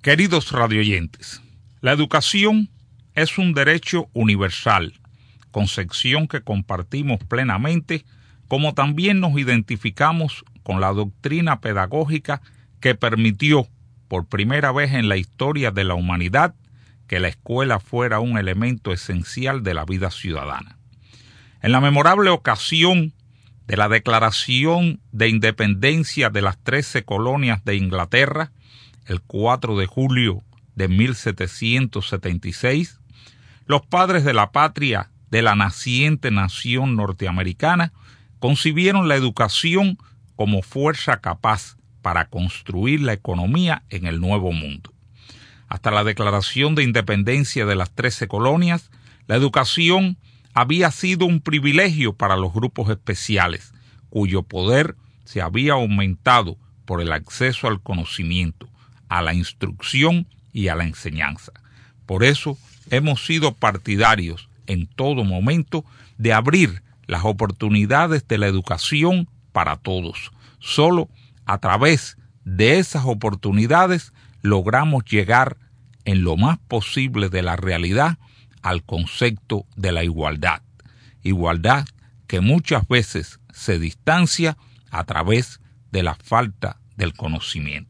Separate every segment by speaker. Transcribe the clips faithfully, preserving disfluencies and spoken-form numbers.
Speaker 1: Queridos radioyentes, la educación es un derecho universal, concepción que compartimos plenamente, como también nos identificamos con la doctrina pedagógica que permitió, por primera vez en la historia de la humanidad, que la escuela fuera un elemento esencial de la vida ciudadana. En la memorable ocasión de la Declaración de Independencia de las trece colonias de Inglaterra, el cuatro de julio de mil setecientos setenta y seis, los padres de la patria de la naciente nación norteamericana concibieron la educación como fuerza capaz para construir la economía en el Nuevo Mundo. Hasta la Declaración de Independencia de las trece colonias, la educación había sido un privilegio para los grupos especiales, cuyo poder se había aumentado por el acceso al conocimiento, a la instrucción y a la enseñanza. Por eso hemos sido partidarios en todo momento de abrir las oportunidades de la educación para todos. Solo a través de esas oportunidades logramos llegar en lo más posible de la realidad al concepto de la igualdad. Igualdad que muchas veces se distancia a través de la falta del conocimiento.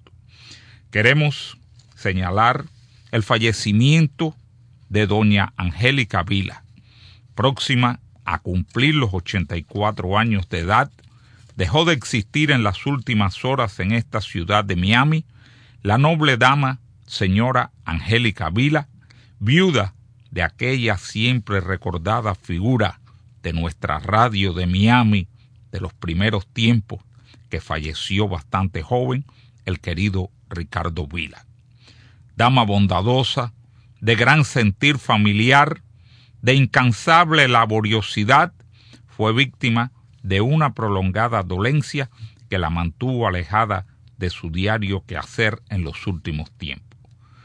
Speaker 1: Queremos señalar el fallecimiento de doña Angélica Vila, próxima a cumplir los ochenta y cuatro años de edad. Dejó de existir en las últimas horas en esta ciudad de Miami la noble dama señora Angélica Vila, viuda de aquella siempre recordada figura de nuestra radio de Miami de los primeros tiempos, que falleció bastante joven, el querido Ricardo Vila. Dama bondadosa, de gran sentir familiar, de incansable laboriosidad, fue víctima de una prolongada dolencia que la mantuvo alejada de su diario quehacer en los últimos tiempos.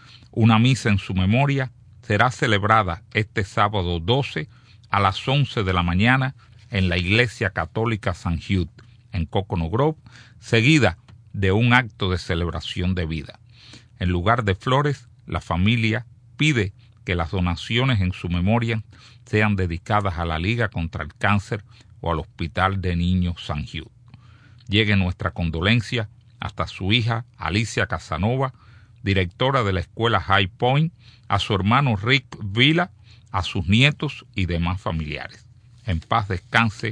Speaker 1: Una misa en su memoria será celebrada este sábado doce a las once de la mañana en la Iglesia Católica San Jude, en Coconut Grove, seguida de un acto de celebración de vida. En lugar de flores, la familia pide que las donaciones en su memoria sean dedicadas a la Liga contra el Cáncer o al Hospital de Niños San Jude. Llegue nuestra condolencia hasta su hija Alicia Casanova, directora de la escuela High Point, a su hermano Rick Vila, a sus nietos y demás familiares. En paz descanse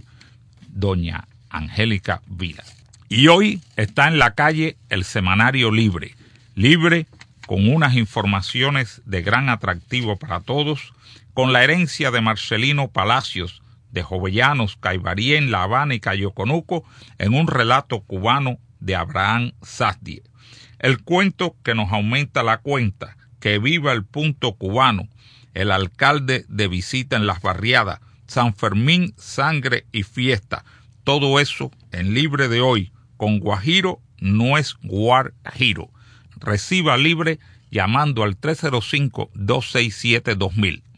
Speaker 1: doña Angélica Vila. Y hoy está en la calle el Semanario Libre, libre con unas informaciones de gran atractivo para todos, con la herencia de Marcelino Palacios, de Jovellanos, Caibarien, La Habana y Cayo Conuco, en un relato cubano de Abraham Sasdie. El cuento que nos aumenta la cuenta, que viva el punto cubano, el alcalde de visita en las barriadas, San Fermín, sangre y fiesta, todo eso en Libre de hoy, con Guajiro no es Guajiro. Reciba Libre llamando al tres cero cinco, dos seis siete, dos mil.